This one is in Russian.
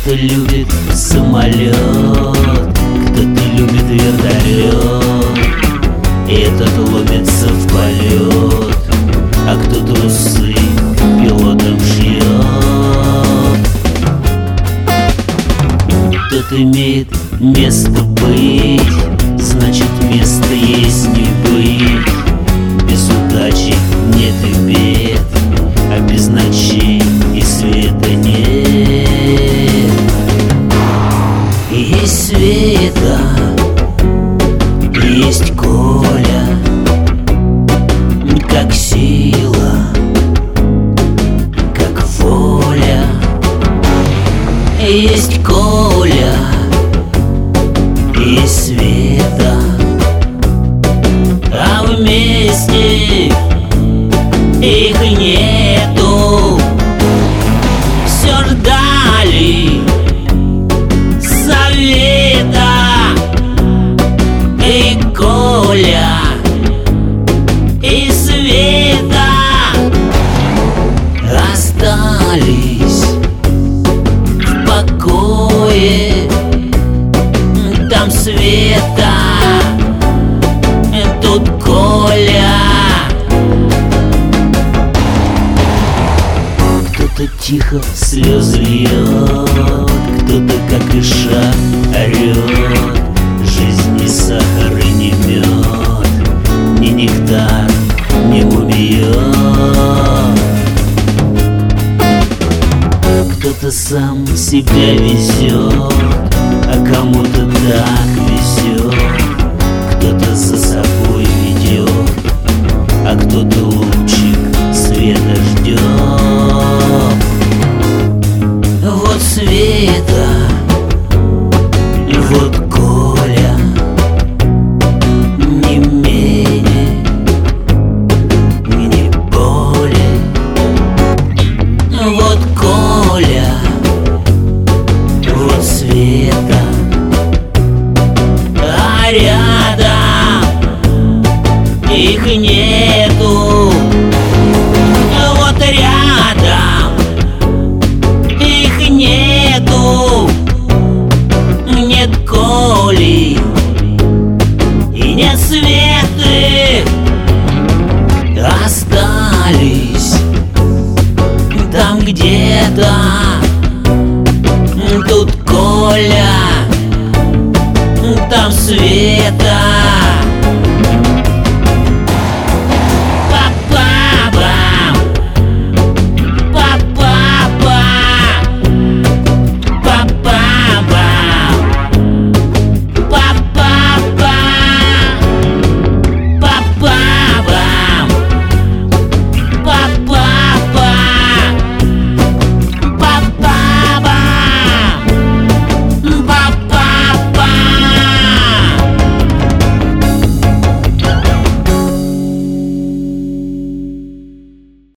Кто-то любит самолет, кто-то любит вертолет, и этот ломится в полет, а кто трусы пилотом шьет. Тот имеет место быть, значит место есть не быть. Без удачи нет и бед, а без ночей и света нет. Есть Света, есть Коля, как сила, как воля. Есть Коля, есть Света, а вместе их нету. Все ждали совета, и Коля, и Света остались в покое. Там Света, тут Коля. Кто-то тихо слезы льет, кто-то как иша орет. Жизнь не сахар и не мед, ни нектар, ни мумиёд. Кто-то сам себя везет, а кому-то так везет. Кто-то за собой ведет, а кто-то лучик света ждет. Вот Света, вот Коля, не менее, не более. Вот Коля, вот Света, а рядом их нету. Вот рядом их нету. Нет Коли и нет Светы, остались там где-то. Тут Коля, там Света.